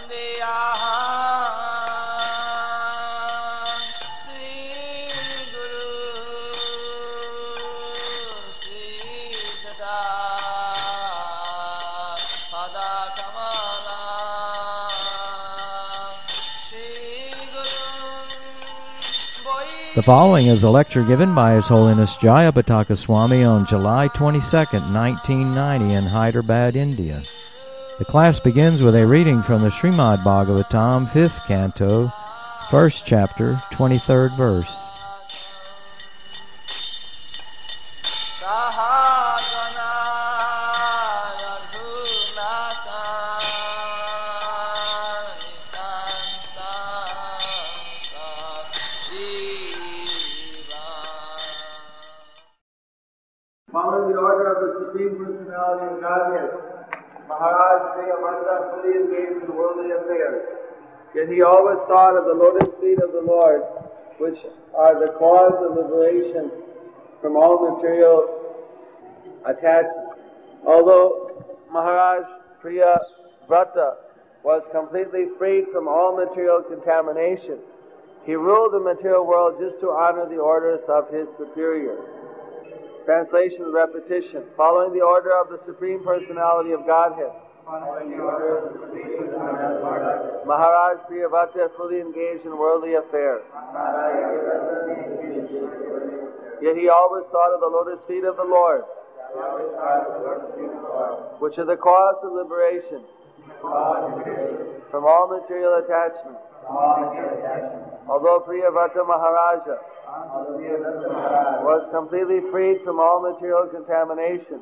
The following is a lecture given by His Holiness Jayapataka Swami on July 22nd, 1990 in Hyderabad, India. The class begins with a reading from the Srimad Bhagavatam, 5th Canto, 1st Chapter, 23rd Verse. Following the order of the Supreme Personality of Godhead, Maharaj Priyavrata fully engaged in worldly affairs. Yet he always thought of the lotus feet of the Lord, which are the cause of liberation from all material attachment. Although Maharaj Priyavrata was completely freed from all material contamination, he ruled the material world just to honor the orders of his superior. Translation and repetition. Following the order of the Supreme Personality of Godhead, Maharaj Priyavrata fully engaged in worldly affairs. Yet he always thought of the lotus feet of the Lord, which are the cause of liberation from all material attachment. Although Priyavrata Maharaja was completely freed from all material contamination,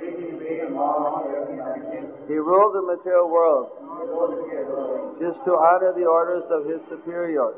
he ruled the material world just to honor the orders of his superiors.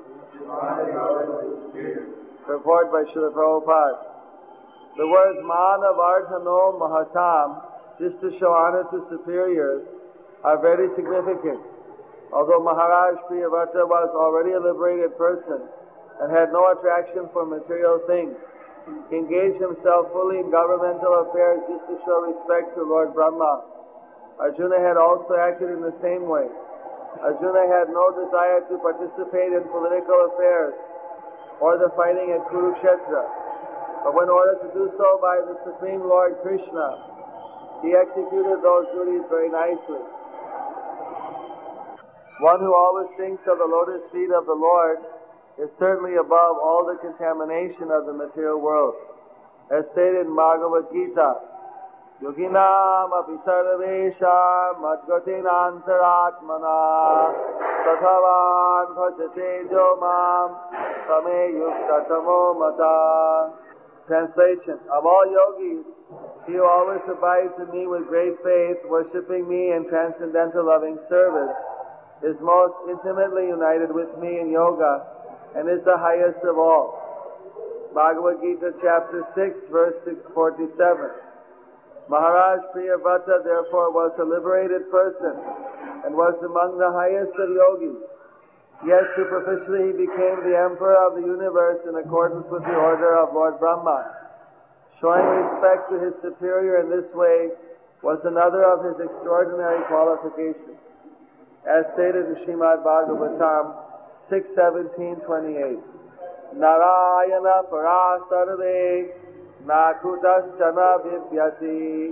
Purport by Srila Prabhupada. The words Manavarthano Mahatam, just to show honor to superiors, are very significant. Although Maharaj Priyavrata was already a liberated person and had no attraction for material things, he engaged himself fully in governmental affairs just to show respect to Lord Brahma. Arjuna had also acted in the same way. Arjuna had no desire to participate in political affairs or the fighting at Kurukshetra, but when ordered to do so by the Supreme Lord Krishna, he executed those duties very nicely. One who always thinks of the lotus feet of the Lord is certainly above all the contamination of the material world. As stated in Bhagavad Gita, Yoginam api sarvesham madgatinantaratmana tathavan bhajate jo mam tame yuktatamo mata. Translation. Of all yogis, he who always abides in me with great faith, worshipping me in transcendental loving service, is most intimately united with me in yoga and is the highest of all. Bhagavad Gita chapter 6 verse 47. Maharaj Priyavrata therefore was a liberated person and was among the highest of yogis. Yet superficially he became the emperor of the universe in accordance with the order of Lord Brahma. Showing respect to his superior in this way was another of his extraordinary qualifications, as stated in Srimad Bhagavatam 6:17-28. Narayana parasarve nakutaschana vidyati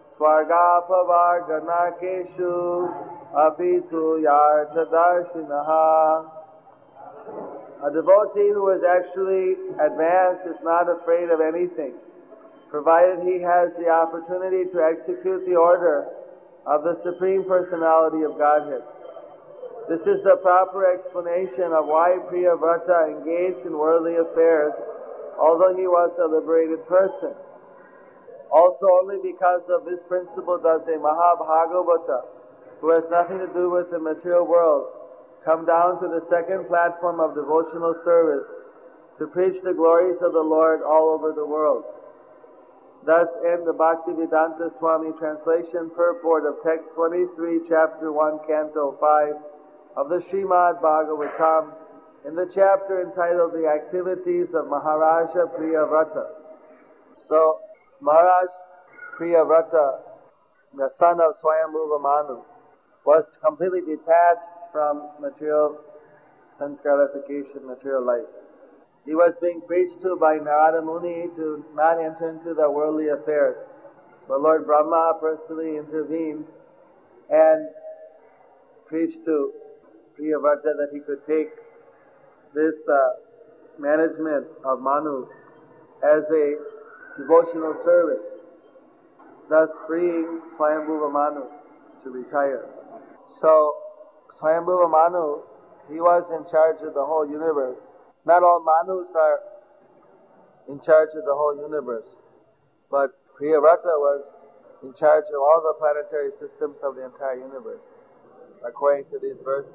swargapavarganakeshu apitu yartadarshinaha. A devotee who is actually advanced is not afraid of anything, provided he has the opportunity to execute the order of the Supreme Personality of Godhead. This is the proper explanation of why Priyavrata engaged in worldly affairs, although he was a liberated person. Also, only because of this principle does a Mahabhagavata, who has nothing to do with the material world, come down to the second platform of devotional service to preach the glories of the Lord all over the world. Thus end the Bhaktivedanta Swami translation purport of text 23, chapter 1, canto 5 of the Srimad Bhagavatam in the chapter entitled The Activities of Maharaja Priyavrata. So, Maharaj Priyavrata, the son of Swayambhuva Manu, was completely detached from material sense gratification, material life. He was being preached to by Narada Muni to not enter into the worldly affairs. But Lord Brahma personally intervened and preached to Priyavrata that he could take this management of Manu as a devotional service, thus freeing Swayambhuva Manu to retire. So Swayambhuva Manu, he was in charge of the whole universe. Not all Manus are in charge of the whole universe, but Priyavrata was in charge of all the planetary systems of the entire universe, according to these verses.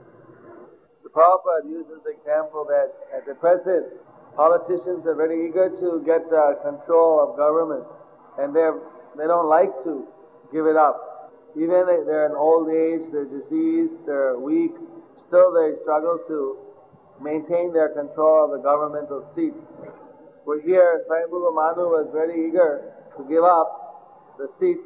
So Prabhupada uses the example that at the present, politicians are very eager to get control of government, and they don't like to give it up. Even if they're in old age, they're diseased, they're weak, still they struggle to maintain their control of the governmental seat. For here, Swayambhuva Manu was very eager to give up the seat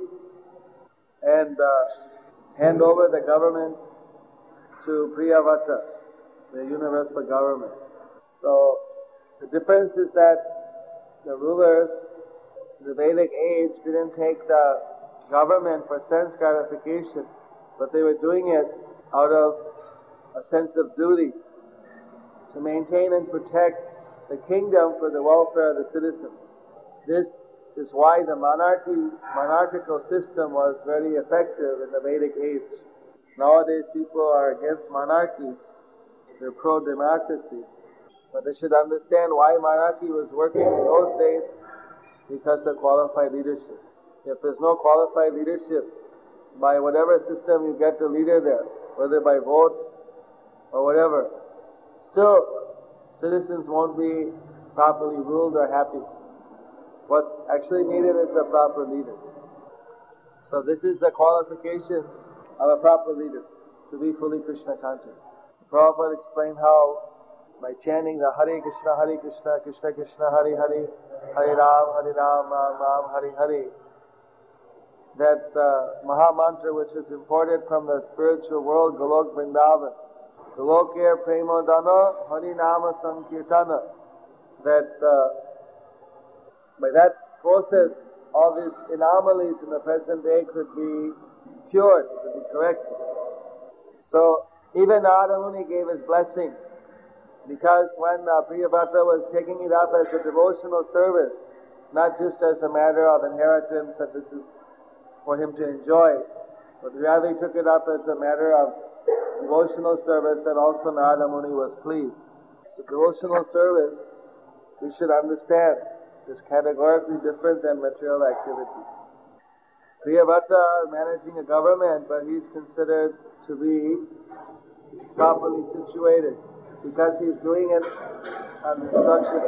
and hand over the government to Priyavrata, the universal government. So the difference is that the rulers in the Vedic age didn't take the government for sense gratification, but they were doing it out of a sense of duty to maintain and protect the kingdom for the welfare of the citizens. This is why the monarchical system was very effective in the Vedic age. Nowadays people are against monarchy, they're pro-democracy, but they should understand why monarchy was working in those days, because of qualified leadership. If there's no qualified leadership, by whatever system you get the leader there, whether by vote or whatever, still citizens won't be properly ruled or happy. What's actually needed is a proper leader. So this is the qualifications of a proper leader, to be fully Krishna conscious. Prabhupada explained how by chanting the Hare Krishna, Krishna Krishna, Hare Hare, Hare Ram, Ram Ram, Hare Hare, that Maha Mantra which is imported from the spiritual world, Golok Vrindavan, Golokir Premodana, Hari Nama Sankirtana, that by that process all these anomalies in the present day could be cured, could be corrected. So even Narada Muni gave his blessing, because when Priyavrata was taking it up as a devotional service, not just as a matter of inheritance that this is for him to enjoy, but rather he took it up as a matter of devotional service, that also Narada Muni was pleased. So devotional service, we should understand, is categorically different than material activities. Priyavrata managing a government, but he's considered to be properly situated, because he's doing it on the instruction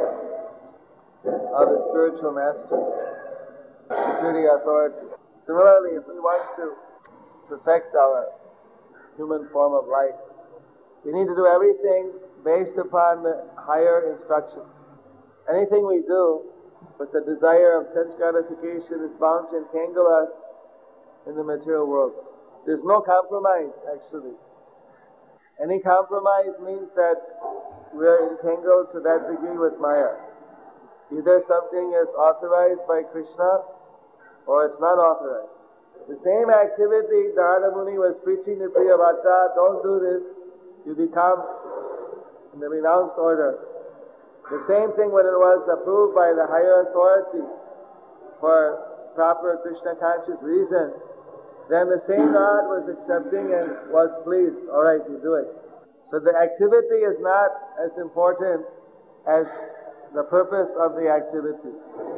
of the spiritual master, security authority. Similarly, if we want to perfect our human form of life, we need to do everything based upon the higher instructions. Anything we do with the desire of sense gratification is bound to entangle us in the material world. There's no compromise, actually. Any compromise means that we are entangled to that degree with Maya. Either something is authorized by Krishna or it's not authorized. The same activity Narada Muni was preaching to Priyavrata, don't do this, you become in the renounced order. The same thing when it was approved by the higher authority for proper Krishna conscious reason, then the same God was accepting and was pleased. Alright, you do it. So the activity is not as important as the purpose of the activity.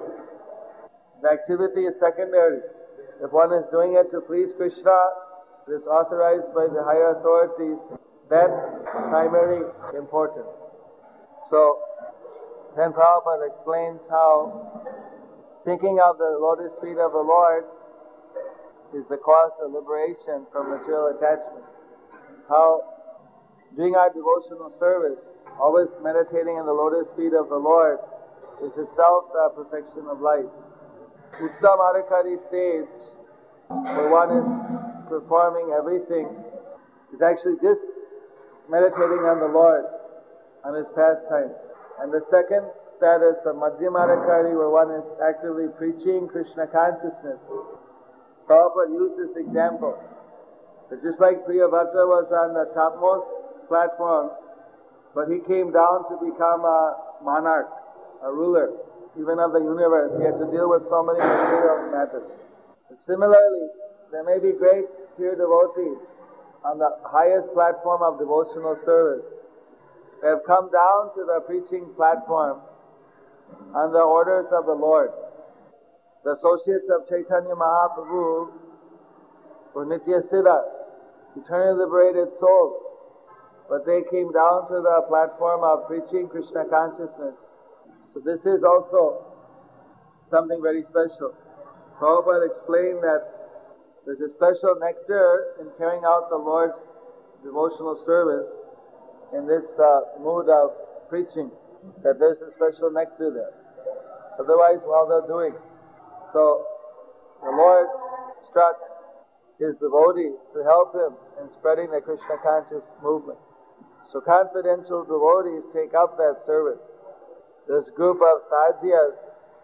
The activity is secondary. If one is doing it to please Krishna, it is authorized by the higher authorities, that's primary importance. So then Prabhupada explains how thinking of the lotus feet of the Lord is the cause of liberation from material attachment. How doing our devotional service, always meditating on the lotus feet of the Lord, is itself the perfection of life. Uttam Adhikari stage, where one is performing everything is actually just meditating on the Lord, on His pastimes. And the second status of Madhyamadikari, where one is actively preaching Krishna consciousness, Prabhupada used this example. That just like Priyavata was on the topmost platform, but he came down to become a monarch, a ruler, even of the universe. He had to deal with so many material matters. And similarly, there may be great pure devotees on the highest platform of devotional service. They have come down to the preaching platform on the orders of the Lord. The associates of Chaitanya Mahaprabhu were Nitya Siddhas, eternally liberated souls. But they came down to the platform of preaching Krishna consciousness. So this is also something very special. Prabhupada explained that there's a special nectar in carrying out the Lord's devotional service in this mood of preaching, that there's a special nectar there. Otherwise, while they're doing. So the Lord instructs His devotees to help Him in spreading the Krishna conscious movement. So confidential devotees take up that service. This group of sadhyas,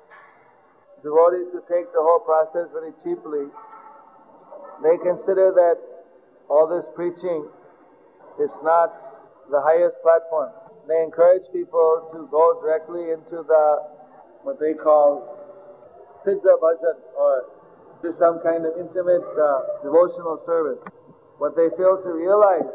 devotees who take the whole process very cheaply, they consider that all this preaching is not the highest platform. They encourage people to go directly into what they call Siddha Bhajan, or to some kind of intimate devotional service. What they fail to realize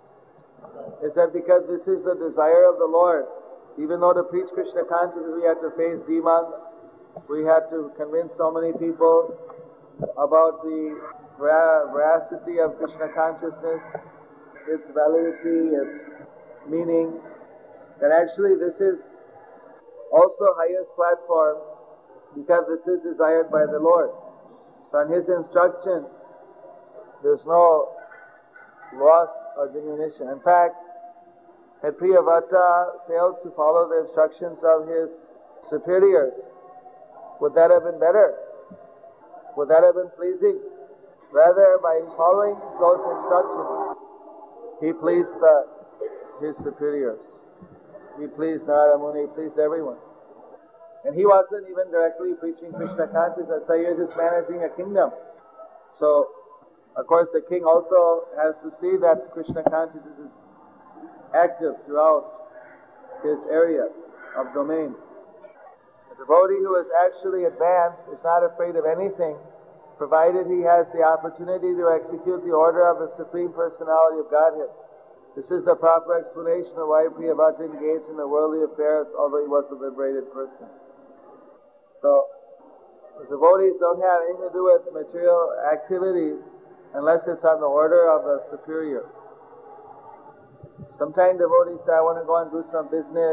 is that because this is the desire of the Lord, even though to preach Krishna consciousness we have to face demons, we have to convince so many people about the veracity of Krishna consciousness, its validity, its meaning, that actually this is also highest platform because this is desired by the Lord. So on His instruction, there's no loss or diminution. In fact, had Priyavata failed to follow the instructions of his superiors, would that have been better? Would that have been pleasing? Rather, by following those instructions, he pleased his superiors. He pleased Narada Muni, he pleased everyone. And he wasn't even directly preaching Krishna consciousness, so he was just managing a kingdom. So, of course, the king also has to see that Krishna consciousness is active throughout his area of domain. A devotee who is actually advanced is not afraid of anything, provided he has the opportunity to execute the order of the Supreme Personality of Godhead. This is the proper explanation of why Priyavata engaged in the worldly affairs, although he was a liberated person. So, the devotees don't have anything to do with material activities unless it's on the order of the superior. Sometimes devotees say, I want to go and do some business.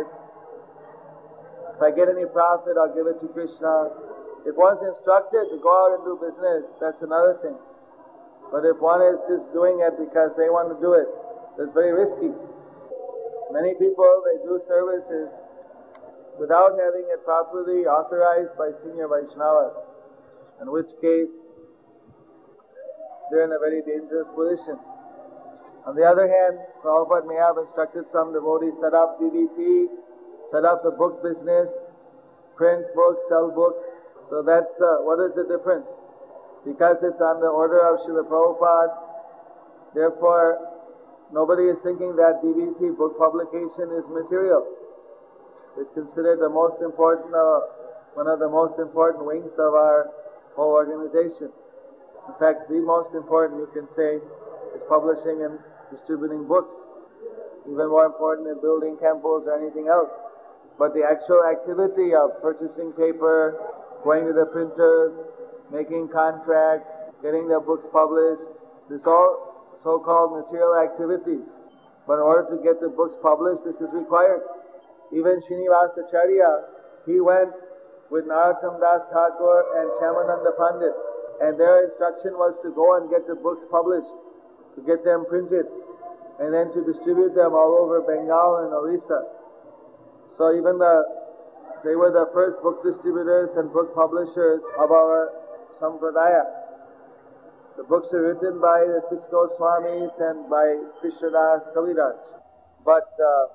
If I get any profit, I'll give it to Krishna. If one's instructed to go out and do business, that's another thing. But if one is just doing it because they want to do it, it's very risky. Many people, they do services without having it properly authorized by senior Vaishnavas, in which case they're in a very dangerous position. On the other hand, Prabhupada may have instructed some devotees set up DBT, set up the book business, print books, sell books. So that's, what is the difference? Because it's on the order of Srila Prabhupada, therefore nobody is thinking that DBT book publication is material. It's considered the most important, one of the most important wings of our whole organization. In fact, the most important, you can say, is publishing and distributing books. Even more important than building temples or anything else. But the actual activity of purchasing paper, going to the printers, making contracts, getting the books published, this all so-called material activities. But in order to get the books published, this is required. Even Srinivasacharya, he went with Narottam Das Thakur and Shyamananda Pandit, and their instruction was to go and get the books published, to get them printed, and then to distribute them all over Bengal and Orissa. So even they were the first book distributors and book publishers of our Sampradaya. The books are written by the six Goswamis and by Krishnadas Kaviraj. But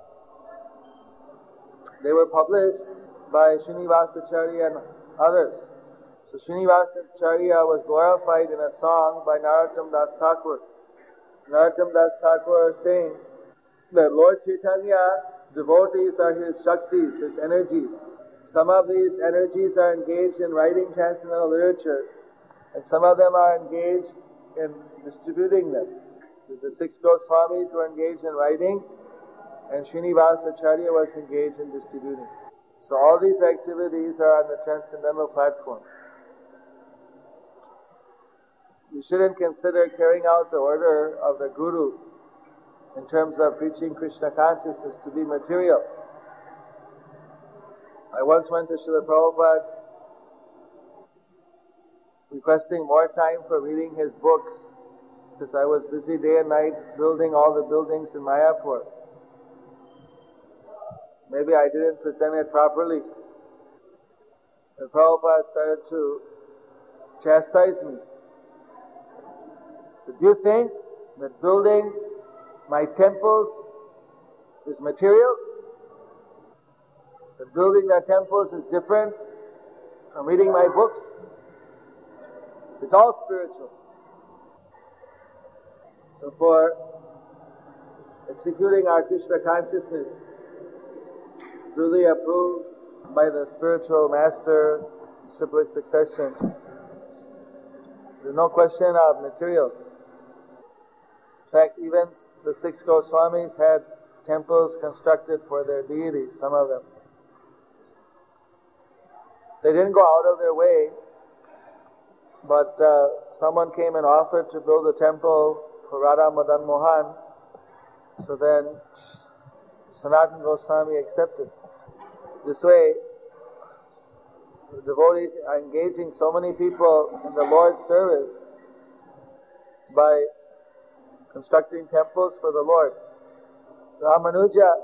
they were published by Srinivasacharya and others. So Srinivasacharya was glorified in a song by Narottam Das Thakur. Narottam Das Thakur is saying that Lord Chaitanya, devotees are his Shaktis, his energies. Some of these energies are engaged in writing transcendental literatures, and some of them are engaged in distributing them. The six Goswamis were engaged in writing, and Srinivasacharya was engaged in distributing. So all these activities are on the transcendental platform. You shouldn't consider carrying out the order of the Guru in terms of preaching Krishna consciousness to be material. I once went to Srila Prabhupada requesting more time for reading his books because I was busy day and night building all the buildings in Mayapur. Maybe I didn't present it properly. And Prabhupada started to chastise me. So do you think that building my temples is material? That building the temples is different from reading my books? It's all spiritual. So for executing our Krishna consciousness, duly approved by the spiritual master, disciplic succession, there's no question of material. In fact, even the six Goswamis had temples constructed for their deities, some of them. They didn't go out of their way, but someone came and offered to build a temple for Radha Madan Mohan, so then Sanatana Goswami accepted. This way, the devotees are engaging so many people in the Lord's service by constructing temples for the Lord. Ramanuja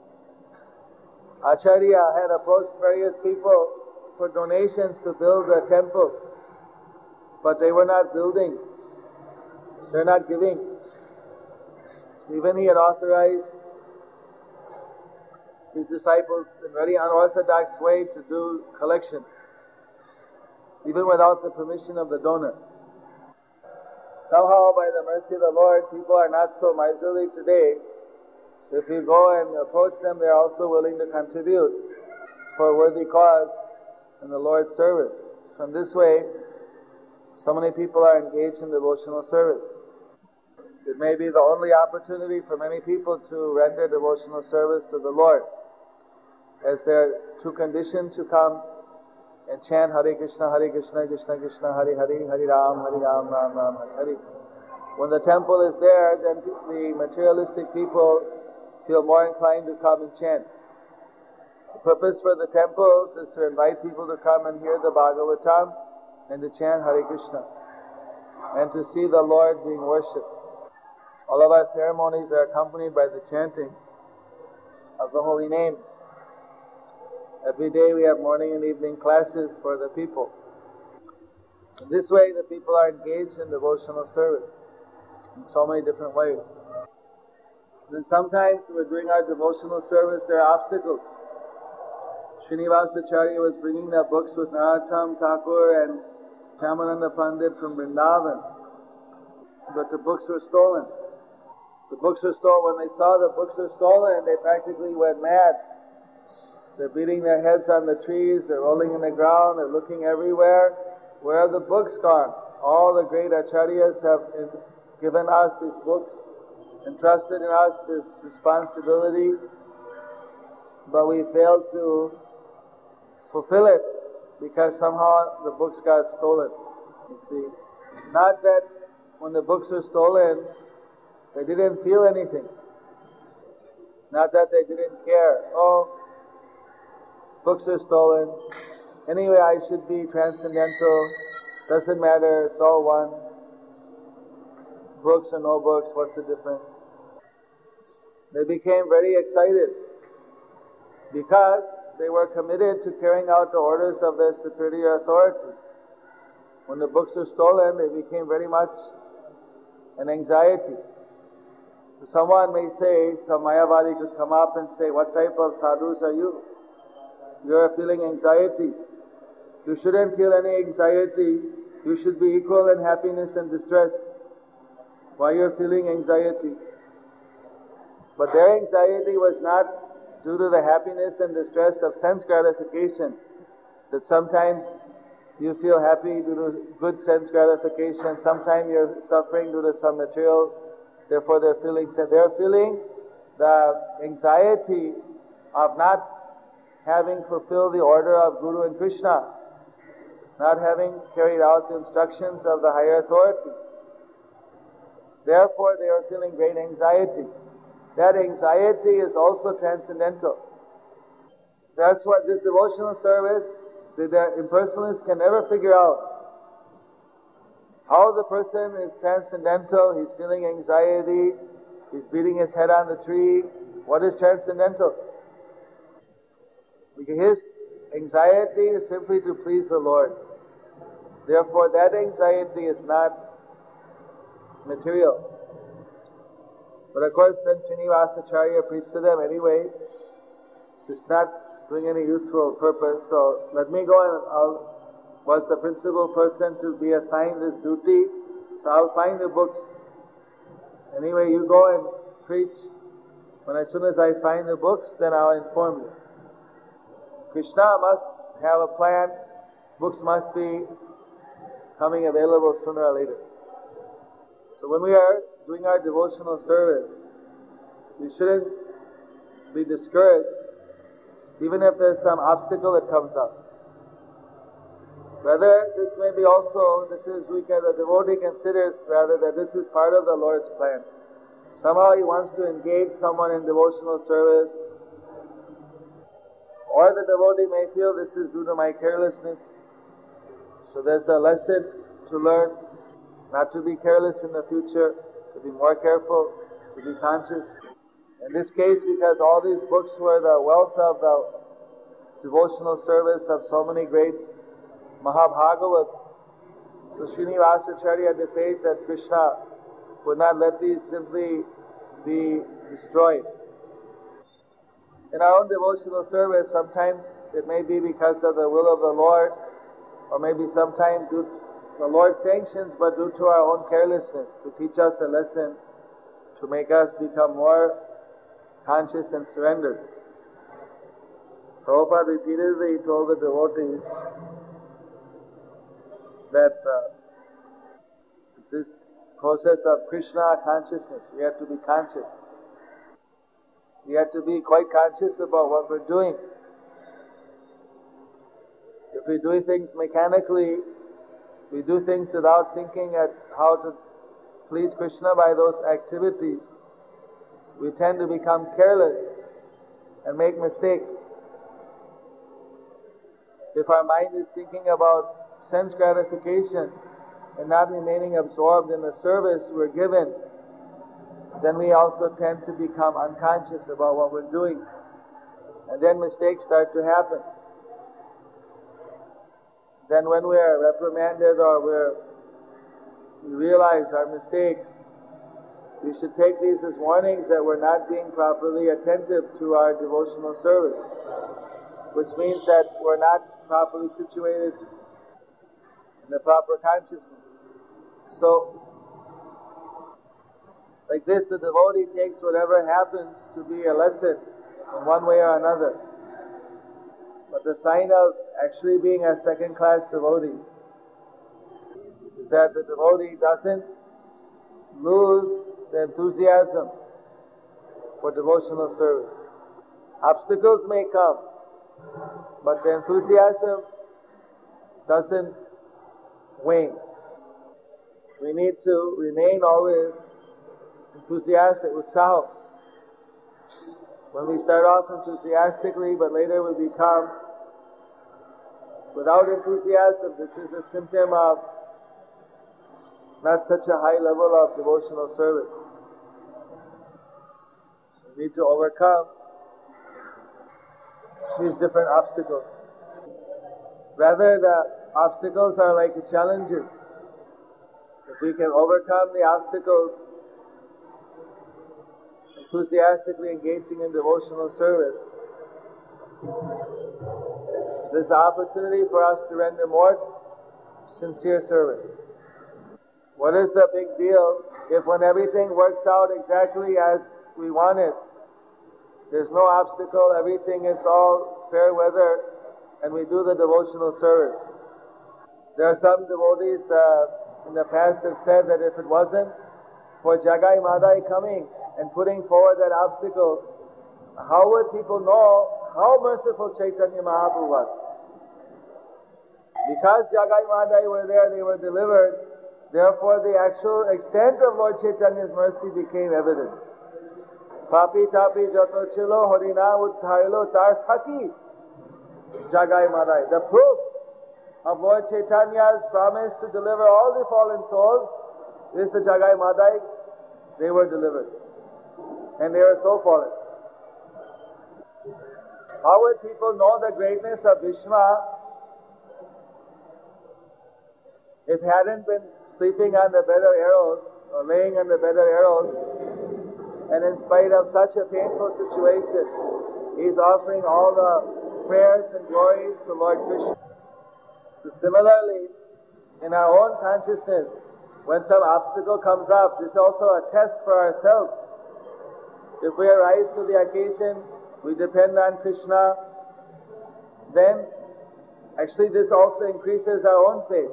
Acharya had approached various people for donations to build a temple, but they were not building. They're not giving. So even he had authorized his disciples in a very unorthodox way to do collection, even without the permission of the donor. Somehow, by the mercy of the Lord, people are not so miserly today. If you go and approach them, they're also willing to contribute for a worthy cause in the Lord's service. From this way, so many people are engaged in devotional service. It may be the only opportunity for many people to render devotional service to the Lord, as they're too conditioned to come and chant Hare Krishna, Krishna Krishna, Hare Hare, Hare Ram, Ram Ram, Hare Hare. When the temple is there, then the materialistic people feel more inclined to come and chant. The purpose for the temples is to invite people to come and hear the Bhagavatam and to chant Hare Krishna and to see the Lord being worshipped. All of our ceremonies are accompanied by the chanting of the holy names. Every day we have morning and evening classes for the people. In this way, the people are engaged in devotional service in so many different ways. Then sometimes when we're doing our devotional service, there are obstacles. Srinivasacharya was bringing the books with Narottam Thakur and Shyamananda Pandit from Vrindavan, but the books were stolen. The books were stolen. When they saw the books were stolen, they practically went mad. They're beating their heads on the trees, they're rolling in the ground, they're looking everywhere. Where are the books gone? All the great acharyas have given us these books, entrusted in us this responsibility, but we failed to fulfill it because somehow the books got stolen. You see, not that when the books were stolen, they didn't feel anything. Not that they didn't care. Oh, books are stolen. Anyway, I should be transcendental. Doesn't matter, it's all one. Books or no books, what's the difference? They became very excited because they were committed to carrying out the orders of their superior authority. When the books were stolen, they became very much an anxiety. So someone may say, some Mayavadi could come up and say, what type of sadhus are you? You are feeling anxieties. You shouldn't feel any anxiety. You should be equal in happiness and distress. Why you are feeling anxiety? But their anxiety was not due to the happiness and distress of sense gratification, that sometimes you feel happy due to good sense gratification, sometimes you're suffering due to some material, therefore they're feeling sad. They're feeling the anxiety of not having fulfilled the order of Guru and Krishna, not having carried out the instructions of the higher authority. Therefore they are feeling great anxiety. That anxiety is also transcendental. That's what this devotional service, the impersonalists can never figure out. How the person is transcendental, he's feeling anxiety, he's beating his head on the tree. What is transcendental? Because his anxiety is simply to please the Lord. Therefore that anxiety is not material. But of course then Srinivasacharya preached to them anyway. It's not doing any useful purpose. So let me go and was the principal person to be assigned this duty. So I'll find the books. Anyway, you go and preach. As soon as I find the books, then I'll inform you. Krishna must have a plan. Books must be coming available sooner or later. So when we are doing our devotional service, we shouldn't be discouraged, even if there's some obstacle that comes up. Rather, this may be also, the devotee considers rather that this is part of the Lord's plan. Somehow he wants to engage someone in devotional service, or the devotee may feel this is due to my carelessness. So there's a lesson to learn, not to be careless in the future, to be more careful, to be conscious. In this case, because all these books were the wealth of the devotional service of so many great Mahabhagavats, so Srinivasacharya had the faith that Krishna would not let these simply be destroyed. In our own devotional service, sometimes it may be because of the will of the Lord, or maybe sometimes due to the Lord sanctions, but due to our own carelessness, to teach us a lesson, to make us become more conscious and surrendered. Prabhupada repeatedly told the devotees that this process of Krishna consciousness, we have to be conscious. We have to be quite conscious about what we're doing. If we do things mechanically, we do things without thinking at how to please Krishna by those activities, we tend to become careless and make mistakes. If our mind is thinking about sense gratification and not remaining absorbed in the service we're given, then we also tend to become unconscious about what we're doing. And then mistakes start to happen. Then when we are reprimanded or we realize our mistakes, we should take these as warnings that we're not being properly attentive to our devotional service, which means that we're not properly situated in the proper consciousness. So, like this, the devotee takes whatever happens to be a lesson in one way or another. But the sign of actually being a second-class devotee is that the devotee doesn't lose the enthusiasm for devotional service. Obstacles may come, but the enthusiasm doesn't wane. We need to remain always enthusiastic, utsaha. When we start off enthusiastically, but later we become without enthusiasm, this is a symptom of not such a high level of devotional service. We need to overcome these different obstacles. Rather, the obstacles are like challenges. If we can overcome the obstacles, enthusiastically engaging in devotional service, there's an opportunity for us to render more sincere service. What is the big deal if when everything works out exactly as we want it, there's no obstacle, everything is all fair weather, and we do the devotional service? There are some devotees in the past have said that if it wasn't for Jagai Madai coming and putting forward that obstacle, how would people know how merciful Chaitanya Mahaprabhu was? Because Jagai Madai were there, they were delivered, therefore the actual extent of Lord Chaitanya's mercy became evident. Papi tapi jato chilo harina utthailo tar saki Jagai Madai. The proof of Lord Chaitanya's promise to deliver all the fallen souls is the Jagai Madai. They were delivered. And they were so fallen. How would people know the greatness of Bhishma if he hadn't been sleeping on the bed of arrows or laying on the bed of arrows, and in spite of such a painful situation, he's offering all the prayers and glories to Lord Krishna. So similarly, in our own consciousness, when some obstacle comes up, this is also a test for ourselves. If we arise to the occasion, we depend on Krishna, then actually this also increases our own faith.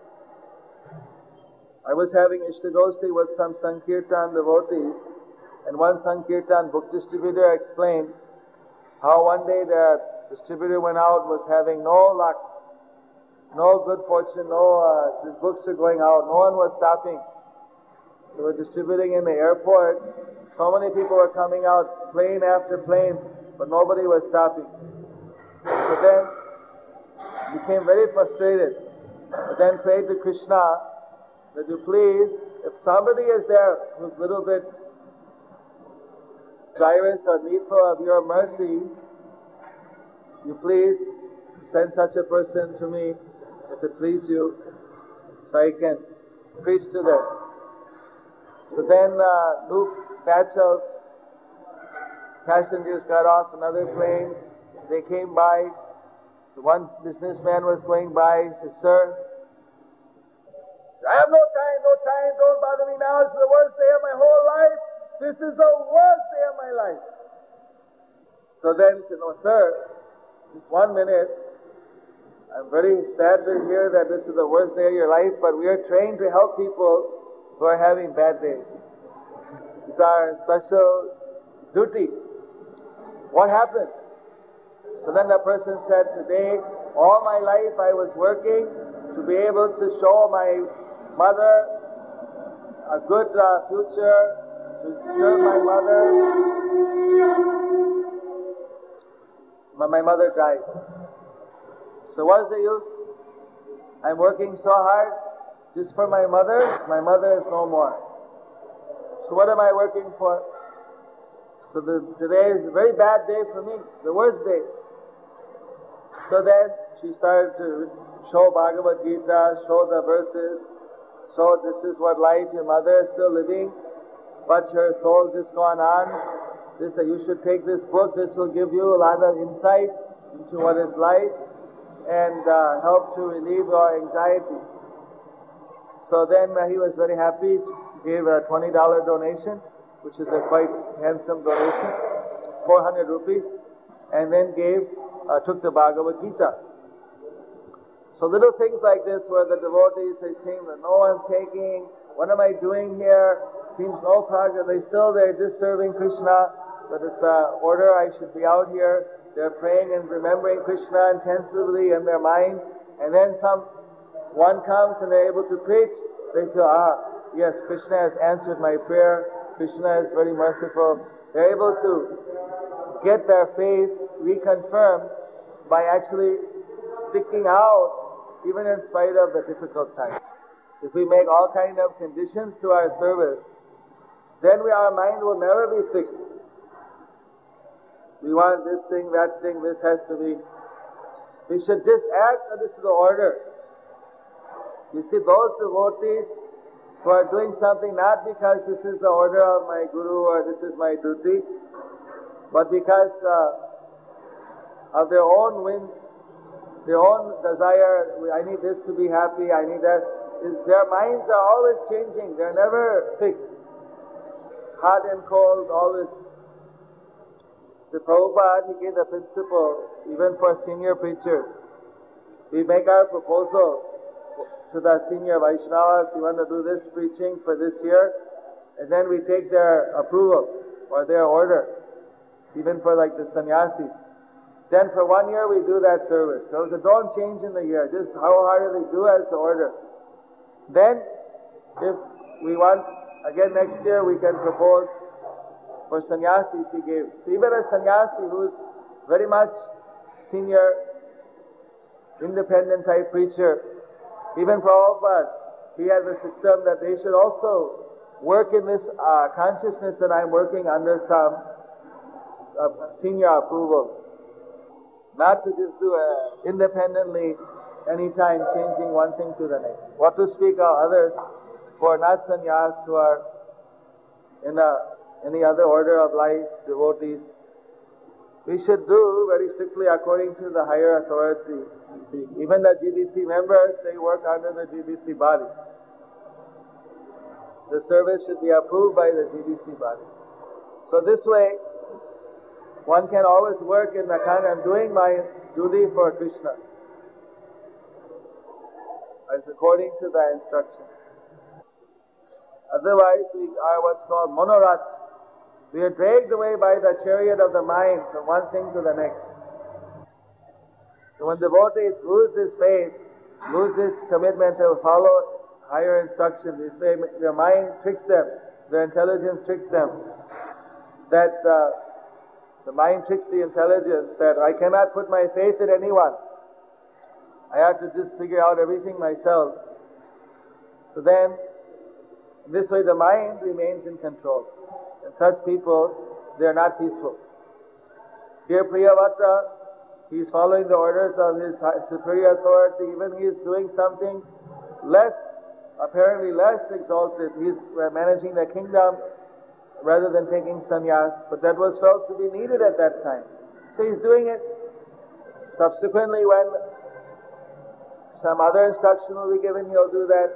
I was having Ishtagosti with some Sankirtan devotees, and one Sankirtan book distributor explained how one day the distributor went out, was having no luck, no good fortune, his books are going out, no one was stopping. They were distributing in the airport, so many people were coming out, plane after plane, but nobody was stopping. So then, he became very frustrated, but then prayed to Krishna that you please, if somebody is there who's a little bit desirous or needful of your mercy, you please send such a person to me, if it please you, so I can preach to them. So then new batch of passengers got off another plane. They came by. The one businessman was going by. He said, "Sir, I have no time, don't bother me now. It's the worst day of my whole life. This is the worst day of my life." So then he said, "No, sir, just 1 minute. I'm very sad to hear that this is the worst day of your life, but we are trained to help people who are having bad days. It's our special duty." What happened? So then the person said, "Today, all my life I was working to be able to show my mother a good future, to serve my mother. But my mother died. So what's the use? I'm working so hard just for my mother. My mother is no more. So what am I working for? So today is a very bad day for me, the worst day." So then she started to show Bhagavad Gita, show the verses, so this is what life, your mother is still living, but her soul just gone on. You should take this book, this will give you a lot of insight into what is life and help to relieve your anxieties. So then he was very happy, gave a $20 donation, which is a quite handsome donation, 400 rupees, and then took the Bhagavad Gita. So little things like this where the devotees, they seem that no one's taking, what am I doing here? Seems no progress. They're just serving Krishna, but it's the order I should be out here. They're praying and remembering Krishna intensively in their mind, and then one comes and they're able to preach, they feel, yes, Krishna has answered my prayer, Krishna is very merciful. They're able to get their faith reconfirmed by actually sticking out even in spite of the difficult times. If we make all kind of conditions to our service, then our mind will never be fixed. We want this thing, that thing, this has to be. We should just act that this is the order. You see, those devotees who are doing something not because this is the order of my guru or this is my duty, but because of their own whim, their own desire, I need this to be happy, I need that. Their minds are always changing, they're never fixed. Hot and cold, always. The Prabhupada, he gave the principle, even for senior preachers. We make our proposal to the senior Vaishnavas, we want to do this preaching for this year, and then we take their approval or their order, even for like the sannyasis. Then for 1 year we do that service. So don't change in the year, just wholeheartedly do as the order. Then, if we want, again next year we can propose for sannyasis he gave. So even a sannyasi who's very much senior, independent type preacher, even Prabhupada, he has a system that they should also work in this consciousness that I'm working under some senior approval. Not to just do independently, anytime changing one thing to the next. What to speak of others who are not sannyas, who are in any other order of life, devotees. We should do very strictly according to the higher authority. You see, even the GBC members, they work under the GBC body. The service should be approved by the GBC body. So this way, one can always work in the kind of doing my duty for Krishna, as according to the instruction. Otherwise, we are what's called monorat. We are dragged away by the chariot of the mind from one thing to the next. So when devotees lose this faith, lose this commitment to follow higher instruction, their mind tricks them, their intelligence tricks them, that the mind tricks the intelligence that I cannot put my faith in anyone. I have to just figure out everything myself. So then, this way the mind remains in control. And such people, they are not peaceful. Here Priyavata, he is following the orders of his superior authority, even he is doing something less, apparently less exalted. He is managing the kingdom rather than taking sannyas, but that was felt to be needed at that time. So he's doing it. Subsequently, when some other instruction will be given, he'll do that.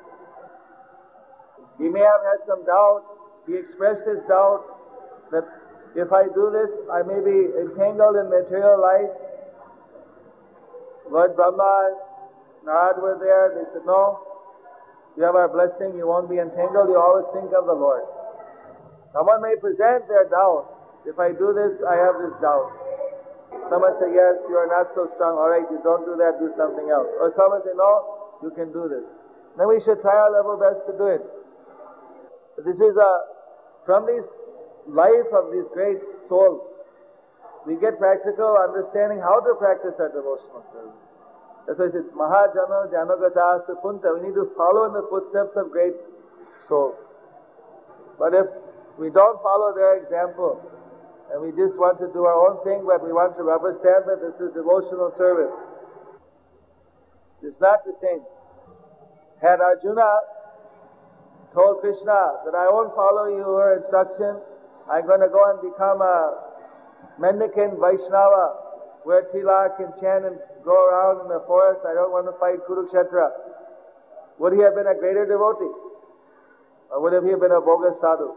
He may have had some doubt. He expressed his doubt that if I do this, I may be entangled in material life. Lord Brahma and Narad were there. They said, no, you have our blessing, you won't be entangled, you always think of the Lord. Someone may present their doubt. If I do this, I have this doubt. Someone say, yes, you are not so strong. All right, you don't do that, do something else. Or someone say, no, you can do this. Then we should try our level best to do it. But this is from this life of these great souls, we get practical understanding how to practice our devotional service. That's why I said, Mahajano Janagata Sapunta. We need to follow in the footsteps of great souls. But if we don't follow their example, and we just want to do our own thing, but we want to rubber stamp it, this is devotional service. It's not the same. Had Arjuna told Krishna that I won't follow your instruction, I'm going to go and become a mendicant Vaishnava, wear tilak and chant and go around in the forest, I don't want to fight Kurukshetra. Would he have been a greater devotee? Or would he have been a bogus sadhu?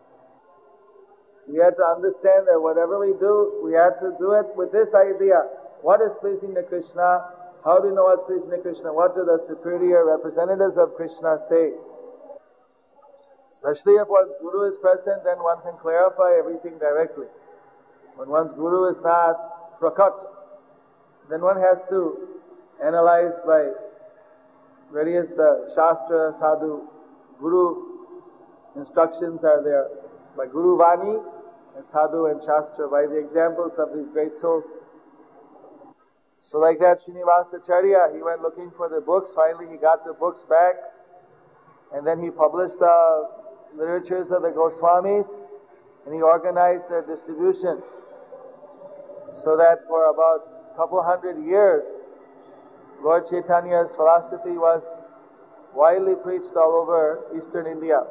We have to understand that whatever we do, we have to do it with this idea. What is pleasing to Krishna? How do you know what's pleasing to Krishna? What do the superior representatives of Krishna say? Especially if one's guru is present, then one can clarify everything directly. When one's guru is not prakat, then one has to analyze by various shastra, sadhu, guru instructions are there. By Guru Vani and Sadhu and Shastra, by the examples of these great souls. So like that Srinivasacharya, he went looking for the books, finally he got the books back, and then he published the literatures of the Goswamis, and he organized their distribution, so that for about a couple 100 years, Lord Chaitanya's philosophy was widely preached all over Eastern India.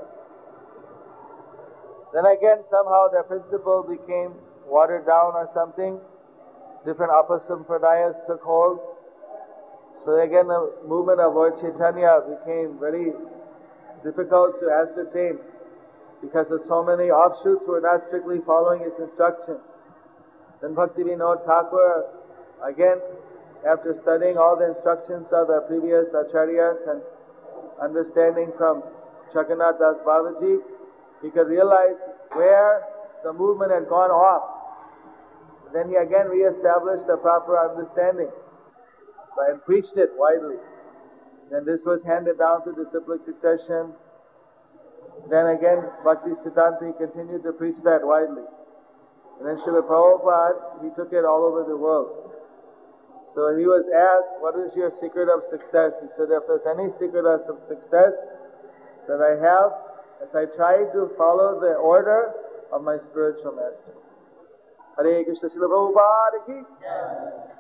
Then again, somehow the principle became watered down or something. Different apasampradayas took hold. So again, the movement of Lord Chaitanya became very difficult to ascertain because of so many offshoots who were not strictly following his instruction. Then Bhakti Vinod Thakur, again, after studying all the instructions of the previous acharyas and understanding from Jagannath Das Babaji, he could realize where the movement had gone off. Then he again re-established the proper understanding and preached it widely. Then this was handed down to disciplic succession. Then again, Bhakti Siddhanti continued to preach that widely. And then Srila Prabhupada, he took it all over the world. So he was asked, what is your secret of success? He said, if there's any secret of success that I have, as I try to follow the order of my spiritual master. Hare Krishna, Srila Prabhupada ki.